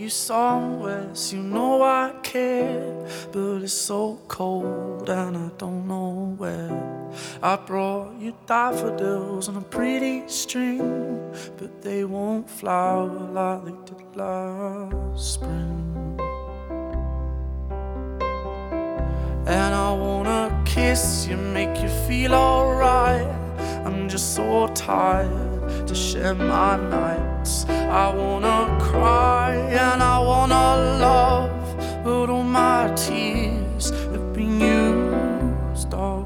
somewhere, so you know I care. But it's so cold and I don't know where. I brought you daffodils on a pretty string, but they won't flower like they did last spring. And I wanna kiss you, make you feel alright. I'm just so tired to share my nights. I wanna cry and I wanna love, but all my tears have been used up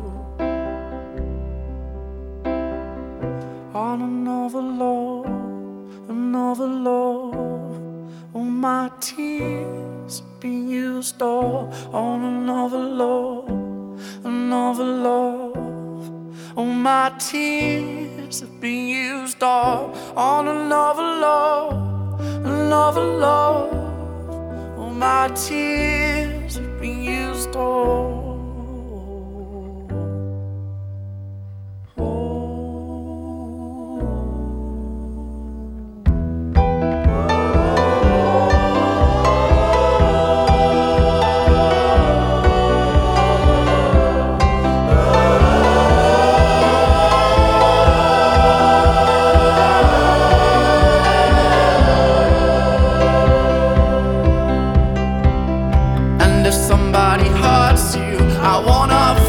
on another love, another love. All my tears have been used up on another love, another love. All my tears have been used up on another love, another love. All my tears have been used up. If somebody hurts you, I wanna